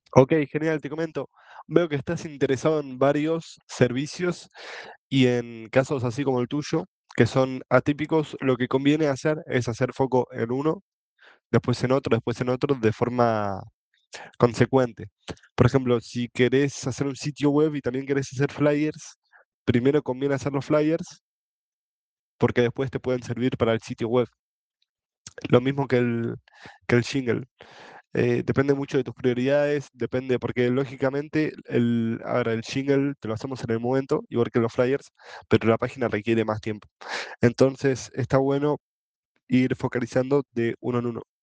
Ok, genial, te comento. Veo que estás interesado en varios servicios y en casos así como el tuyo, que son atípicos, lo que conviene hacer es hacer foco en uno, después en otro, de forma consecuente. Por ejemplo, si querés hacer un sitio web y también querés hacer flyers, primero conviene hacer los flyers porque después te pueden servir para el sitio web. Lo mismo que el jingle. Depende mucho de tus prioridades, depende, porque lógicamente ahora el jingle te lo hacemos en el momento, igual que los flyers, pero la página requiere más tiempo. Entonces está bueno ir focalizando de uno en uno.